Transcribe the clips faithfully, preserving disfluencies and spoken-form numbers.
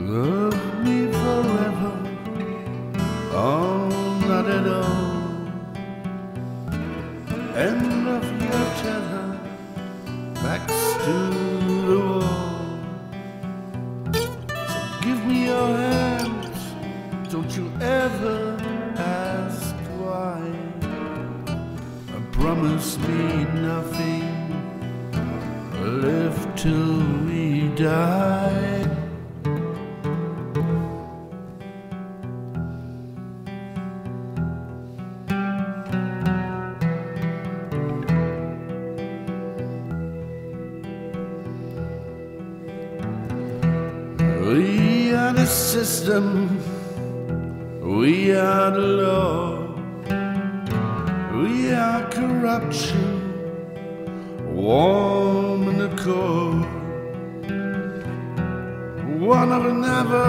Love me forever, oh, not at all. End of your tether, backs to the wall. So give me your hands, don't you ever ask why. Promise me nothing, live till we die. We are the system, we are the law. We are corruption, warm in the core. One of another,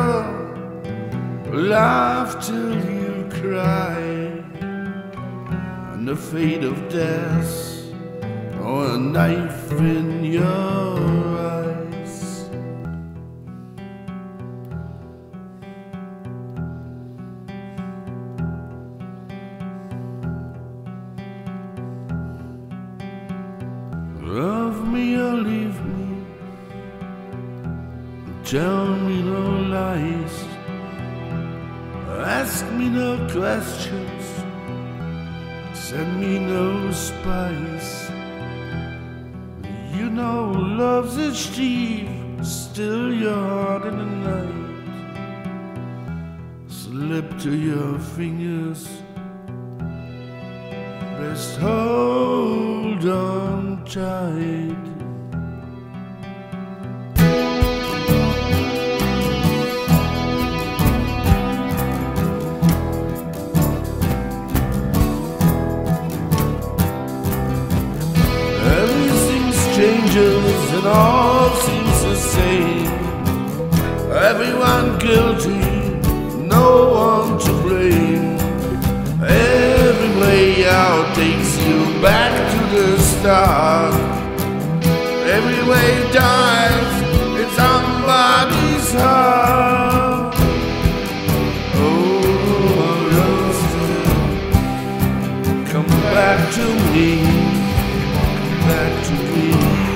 laugh till you cry. And the fate of death, or a knife in your eyes. Love me or leave me, tell me no lies, ask me no questions, send me no spies. You know love's a thief, still your heart in the night. Slip to your fingers, best hold on tight. Everything changes and all seems the same. Everyone guilty, no one to blame. Every way out takes you back to the start. Every way dies in somebody's heart. Oh, Roasted, come back to me, come back to me.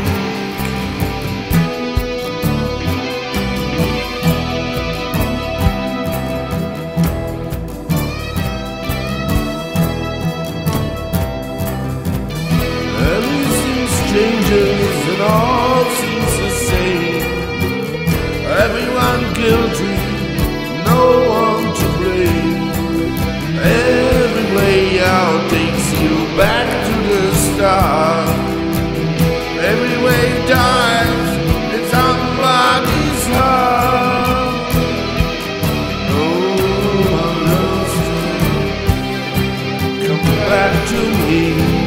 Changes and all seems the same. Everyone guilty, no one to blame. Every way out takes you back to the start. Every way dies in somebody's heart. Oh, I'm Roasted, come back to me.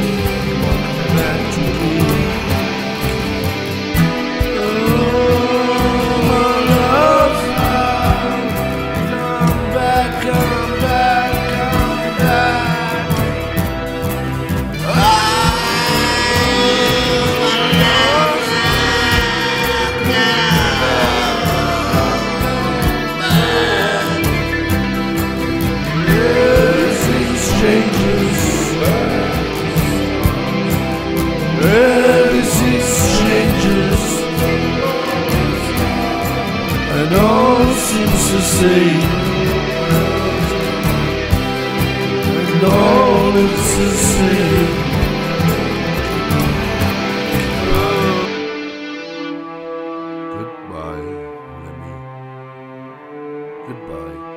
Everything changes and all seems the same, and all is the same. Goodbye, Lemmy. Goodbye.